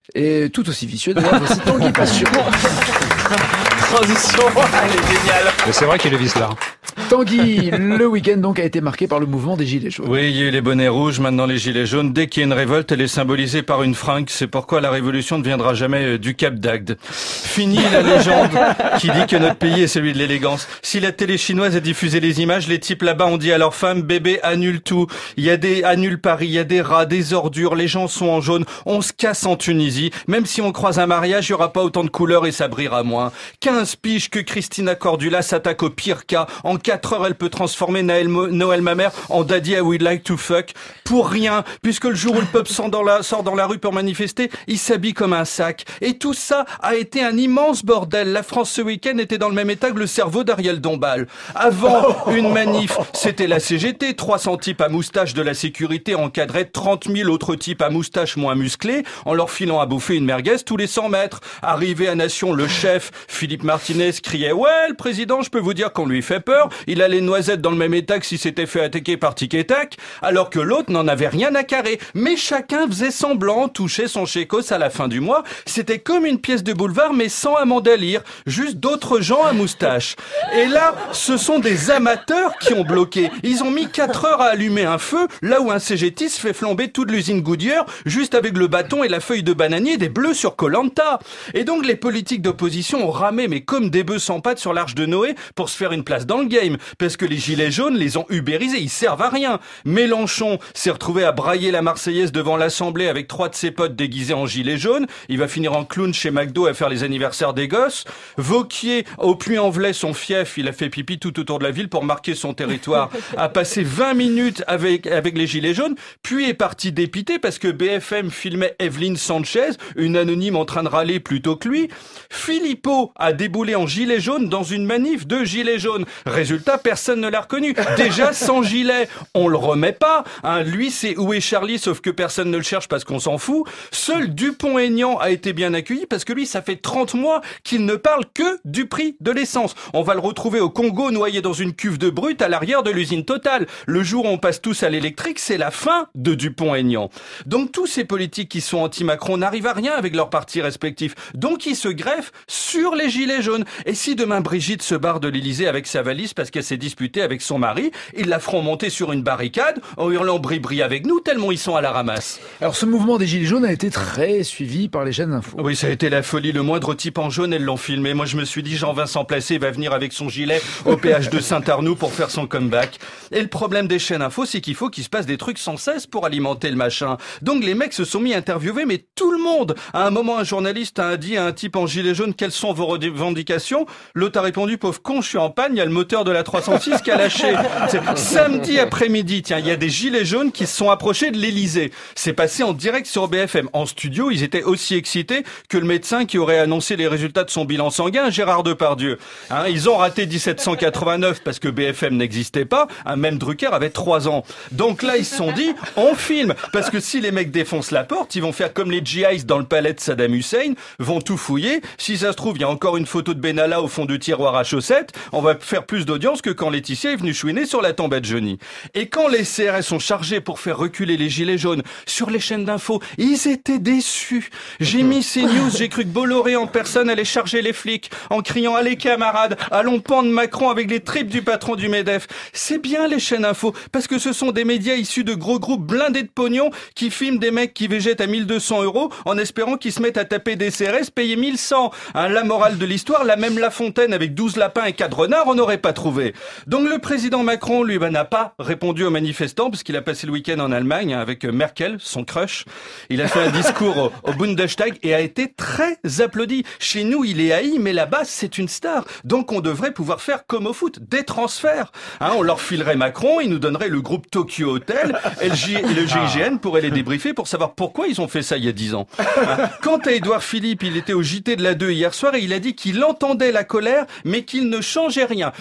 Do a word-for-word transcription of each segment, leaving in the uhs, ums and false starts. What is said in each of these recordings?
Et tout aussi vicieux d'ailleurs, voici Tanguy Passion. Transition, elle est géniale. Mais c'est vrai qu'il est vice-là. Tanguy, le week-end donc a été marqué par le mouvement des Gilets jaunes. Oui, il y a eu les bonnets rouges, maintenant les Gilets jaunes. Dès qu'il y a une révolte, elle est symbolisée par une fringue. C'est pourquoi la révolution ne viendra jamais du Cap d'Agde. Fini la légende qui dit que notre pays est celui de l'élégance. Si la télé chinoise a diffusé les images, les types là-bas ont dit à leurs femmes, bébé, annule tout. Il y a des, annule Paris, il y a des rats, des ordures, les gens sont en jaune. On se casse en Tunisie. Même si on croise un mariage, il n'y aura pas autant de couleurs et ça brillera moins. quinze piges que Christina Cordula s'attaque au pire cas. En quatre heures, elle peut transformer Noël, Noël ma mère en Daddy I would like to fuck. Pour rien, puisque le jour où le peuple sort dans la, sort dans la rue pour manifester, il s'habille comme un sac. Et tout ça a été un immense bordel. La France ce week-end était dans le même état que le cerveau d'Ariel Dombal. Avant une manif, c'était la C G T. trois cents types à moustache de la sécurité encadraient trente mille autres types à moustache moins musclés en leur filant à bouffer une merguez tous les cent mètres. Arrivé à Nation, le chef, Philippe Martinez, criait « Ouais, le président, je peux vous dire qu'on lui fait peur. Il a les noisettes dans le même état que s'il s'était fait attaquer par Tic et Tac. » Alors que l'autre n'en avait rien à carrer. Mais chacun faisait semblant, touchait son chécos à la fin du mois. C'était comme une pièce de boulevard, mais sans Amanda Lear. Juste d'autres gens à moustache. Et là, ce sont des amateurs qui ont bloqué. Ils ont mis quatre heures à allumer un feu, là où un cégétiste fait flamber toute l'usine Goodyear, juste avec le bâton et la feuille de bananier des bleus sur Koh-Lanta. Et donc les politiques d'opposition ont ramé, mais comme des bœufs sans pattes sur l'Arche de Noé, pour se faire une place dans le game. Parce que les gilets jaunes les ont ubérisés, ils servent à rien. Mélenchon s'est retrouvé à brailler la Marseillaise devant l'Assemblée avec trois de ses potes déguisés en gilets jaunes. Il va finir en clown chez McDo à faire les anniversaires des gosses. Vauquier, au Puy-en-Velay, son fief, il a fait pipi tout autour de la ville pour marquer son territoire. A passé vingt minutes avec, avec les gilets jaunes, puis est parti dépité parce que B F M filmait Evelyne Sanchez, une anonyme en train de râler plutôt que lui. Philippot a déboulé en gilet jaune dans une manif de gilets jaunes. Résultat, personne ne l'a reconnu. Déjà, sans gilet, on le remet pas. Hein, lui, c'est Où est Charlie, sauf que personne ne le cherche parce qu'on s'en fout. Seul Dupont-Aignan a été bien accueilli parce que lui, ça fait trente mois qu'il ne parle que du prix de l'essence. On va le retrouver au Congo, noyé dans une cuve de brut à l'arrière de l'usine Total. Le jour où on passe tous à l'électrique, c'est la fin de Dupont-Aignan. Donc tous ces politiques qui sont anti-Macron n'arrivent à rien avec leurs partis respectifs. Donc ils se greffent sur les gilets jaunes. Et si demain Brigitte se barre de l'Élysée avec sa valise parce qu'elle s'est disputée avec son mari, ils la feront monter sur une barricade en hurlant bri-bri avec nous tellement ils sont à la ramasse. Alors ce mouvement des gilets jaunes a été très suivi par les chaînes d'infos. Oui, ça a été la folie. Le moindre type en jaune, elles l'ont filmé. Moi je me suis dit Jean-Vincent Placé va venir avec son gilet au péage de Saint-Arnoux pour faire son comeback. Et le problème des chaînes infos, c'est qu'il faut qu'il se passe des trucs sans cesse pour alimenter le machin. Donc les mecs se sont mis à interviewer, mais tout le monde. À un moment, un journaliste a dit à un type en gilet jaune, quelles sont vos revendications? L'autre a répondu, pauvre con, je suis en panne, il y a le moteur de la trois cent six qui a lâché. C'est samedi après-midi, tiens, il y a des gilets jaunes qui se sont approchés de l'Élysée. C'est passé en direct sur B F M. En studio, ils étaient aussi excités que le médecin qui aurait annoncé les résultats de son bilan sanguin, Gérard Depardieu. Hein, ils ont raté dix-sept cent quatre-vingt-neuf parce que B F M n'existait pas. Hein, même Drucker avait trois ans. Donc là, ils se sont dit, on filme. Parce que si les mecs défoncent la porte, ils vont faire comme les G Is dans le palais de Saddam Hussein, vont tout fouiller. Si ça se trouve, il y a encore une photo de Benalla au fond du tiroir à chaussettes. On va faire plus d'audience que quand Laetitia est venue chouiner sur la tombette Johnny. Et quand les C R S sont chargés pour faire reculer les gilets jaunes sur les chaînes d'infos, ils étaient déçus. J'ai mis CNews, j'ai cru que Bolloré en personne allait charger les flics en criant « Allez camarades, allons pendre Macron avec les tripes du patron du MEDEF ». C'est bien les chaînes infos, parce que ce sont des médias issus de gros groupes blindés de pognon qui filment des mecs qui végètent à mille deux cents euros en espérant qu'ils se mettent à taper des C R S payés mille cent. Hein, la morale de l'histoire, la même La Fontaine avec douze lapins et quatre renards, on n'aurait pas trouvé. Donc le président Macron, lui, ben, n'a pas répondu aux manifestants parce qu'il a passé le week-end en Allemagne avec Merkel, son crush. Il a fait un discours au, au Bundestag et a été très applaudi. Chez nous, il est haï, mais là-bas, c'est une star. Donc on devrait pouvoir faire comme au foot, des transferts. Hein, on leur filerait Macron, ils nous donneraient le groupe Tokyo Hotel, L G et le G I G N pourraient les débriefer pour savoir pourquoi ils ont fait ça il y a dix ans. Hein, quant à Édouard Philippe, il était au J T de la deux hier soir et il a dit qu'il entendait la colère, mais qu'il ne changeait rien. Grosse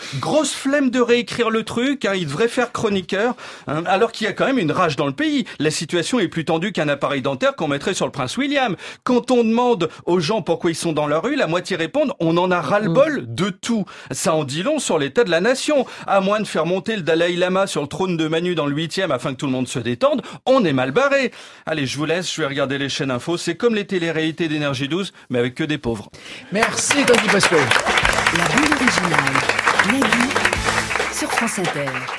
grosse flemme de réécrire le truc, hein, il devrait faire chroniqueur, hein, alors qu'il y a quand même une rage dans le pays. La situation est plus tendue qu'un appareil dentaire qu'on mettrait sur le prince William. Quand on demande aux gens pourquoi ils sont dans la rue, la moitié répondent on en a ras-le-bol de tout. Ça en dit long sur l'état de la nation. À moins de faire monter le Dalai Lama sur le trône de Manu dans le huitième afin que tout le monde se détende, on est mal barré. Allez, je vous laisse, je vais regarder les chaînes infos. C'est comme les téléréalités d'énergie douze, mais avec que des pauvres. Merci Tanguy Pasco. La bulle originale, Nagui, sur France Inter.